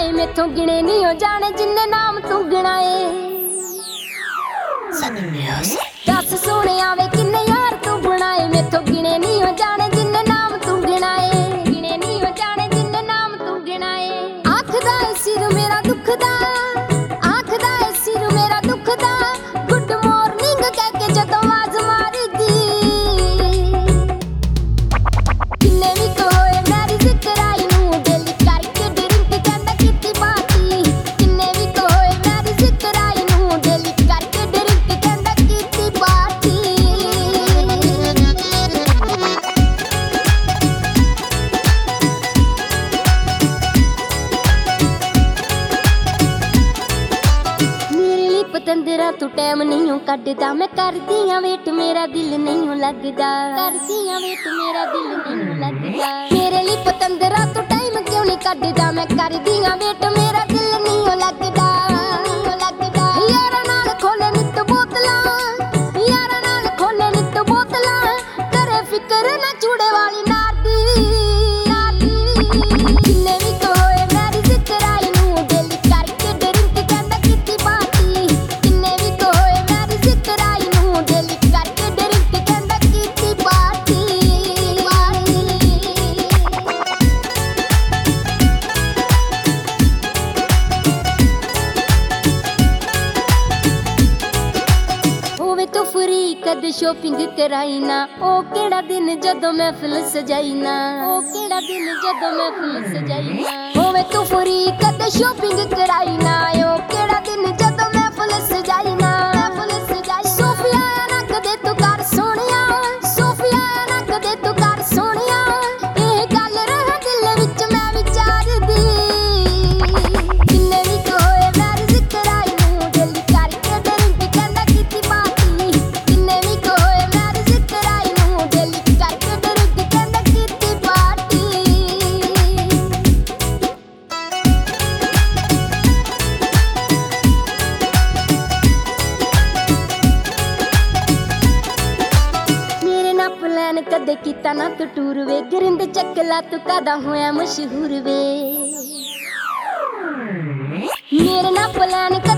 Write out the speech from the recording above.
ਬਣਾਏ ਮੈਥੋਂ ਗਿਣੇ ਨਹੀਂ ਹੋ ਜਾਣੇ ਜਿੰਨੇ ਨਾਮ ਤੂੰ ਗਿਣਾਏ। ਦੱਸ ਸੋਹਣਿਆ ਵੇ ਕਿੰਨੇ ਯਾਰ ਤੂੰ ਬਣਾਏ ਮੈਥੋਂ ਗਿਣੇ ਨਹੀਂ ਹੋ ਜਾਣੇ ਜਿੰਨੇ ਨਾਮ ਤੂੰ ਗਿਣਾਏ। ਗਿਣੇ ਨਹੀਂ ਹੋ ਜਾਣੇ ਜਿੰਨੇ ਨਾਮ ਤੂੰ ਗਿਣਾਏ। ਆਖਦਾ ਏ ਸਿਰ ਮੇਰਾ ਦੁਖਦਾ, ਆਖਦਾ ਏ ਸਿਰ ਮੇਰਾ ਦੁਖਦਾ, ਗੁੱਡ ਮਾਰਨਿੰਗ ਕਹਿ ਕੇ ਜਦੋਂ ਆਵਾਜ਼ ਮਾਰਦੀ। ਕਿੰਨੇ ਵੀ ਕੋਏ ਮੇਰੀ ਜ਼ਿਕਰਾਈ ਨੂੰ ਦਿਲ ਕਰਕੇ ਡਰਿੰਕ ਕਹਿੰਦਾ ਕੀਤੀ ਪਾਰਟੀ। ਕਿੰਨੇ ਵੀ ਕੋਏ ਮੇਰੀ ਜ਼ਿਕਰਾਈ ਨੂੰ ਦਿਲ ਕਰਕੇ ਡਰਿੰਕ ਕਹਿੰਦਾ ਕੀਤੀ ਪਾਰਟੀ। ਮੇਰੇ ਲਈ ਪਤੰਦਰਾ ਤੂੰ ਟਾਈਮ ਨਹੀਂ ਕੱਢਦਾ, ਮੈਂ ਕਰਦੀ ਆਂ ਵੇਟ ਮੇਰਾ ਦਿਲ ਨਹੀਂ ਲੱਗਦਾ। ਕਰਦੀ ਆਂ ਵੇਟ ਮੇਰਾ ਦਿਲ ਨਹੀਂ ਲੱਗਦਾ। ਮੇਰੇ ਲਈ ਪਤੰਦਰਾ ਤੂੰ ਟਾਈਮ ਕਿਉਂ ਨਹੀਂ ਕੱਢਦਾ, ਮੈਂ ਕਰਦੀ ਆਂ ਵੇਟ ਮੇਰਾ ਦਿਲ ਨਹੀਂ ਲੱਗਦਾ। ਯਾਰਾਂ ਨਾਲ ਖੋਲੇ ਨਿੱਤ ਬੋਤਲਾਂ, ਯਾਰਾਂ ਨਾਲ ਖੋਲੇ ਨਿੱਤ ਬੋਤਲਾਂ, ਕਰੇ ਫਿਕਰ ਨਾ ਚੂੜੇ ਵਾਲੀ ਨਾਰ ਦੀ। ਜਿੰਨੇ ਵੀ ਕੋਏ ਮੇਰੀ ਜ਼ਿਕਰਾਈ ਨੂੰ ਦਿਲ ਕਰਕੇ ਡਰਿੰਕ ਕਹਿੰਦਾ ਕੀਤੀ ਪਾਰਟੀ। ਕਿੰਨੇ ਵੀ ਕੋਏ ਮੇਰੀ ਜ਼ਿਕਰਾਈ ਨੂੰ ਦਿਲ ਕਰਕੇ ਡਰਿੰਕ ਕਹਿੰਦਾ ਕੀਤੀ ਪਾਰਟੀ। ਹੋਵੇ ਤੂੰ ਫਰੀ ਕਦੇ ਸ਼ੋਪਿੰਗ ਕਰਾਈ ਨਾ, ਉਹ ਕਿਹੜਾ ਦਿਨ ਜਦੋਂ ਮਹਿਫਿਲ ਸਜਾਈ ਨਾ। ਉਹ ਕਿਹੜਾ ਦਿਨ ਜਦੋਂ ਮਹਿਫਿਲ ਸਜਾਈ ਨਾ। ਹੋਵੇ ਤੂੰ ਫਰੀ ਕਦੇ ਸ਼ੋਪਿੰਗ ਕਰਾਈ ਨਾ, ਉਹ ਕਿਹੜਾ ਦਿਨ ਜਦੋਂ ਮਹਿਫਿਲ ਸਜਾਈ ਨਾ। ਸੋਫੀਆ ਨਾ ਕਦੇ ਤੂੰ ਕਰ ਸੋਹਣਿਆ, ਸੋਫੀਆ ਨਾ ਕਦੇ ਤੂੰ ਕਰ ਸੋਹਣਿਆ, ਇਹ ਗੱਲ ਰਹਿ ਦਿਲ ਵਿੱਚ ਮੈਂ ਵਿਚਾਰਦੀ। ਜਿੰਨੇ ਵੀ ਕੋਏ ਮੇਰੀ ਜ਼ਿਕਰਾਈ ਨੂੰ ਦਿਲ ਕਰਕੇ ਡਰਿੰਕ ਕਹਿੰਦਾ ਕੀਤੀ ਪਾਰਟੀ। ਜਿੰਨੇ ਵੀ ਕੋਏ ਮੇਰੀ ਜ਼ਿਕਰਾਈ ਨੂੰ ਦਿਲ ਕਰਕੇ ਡਰਿੰਕ ਕਹਿੰਦਾ ਕੀਤੀ ਪਾਰਟੀ। ਮੇਰੇ ਨਾਲ ਪਲਾਨ ਕਦੇ ਕੀਤਾ ਨਾ ਤੂੰ ਟੂਰ ਵੇ, ਗਰਿੰਦ ਚੱਕਲਾ ਤੂੰ ਕਦਾ ਹੋਇਆ ਮਸ਼ਹੂਰ ਵੇ। ਮੇਰੇ ਨਾਲ ਪਲਾਨ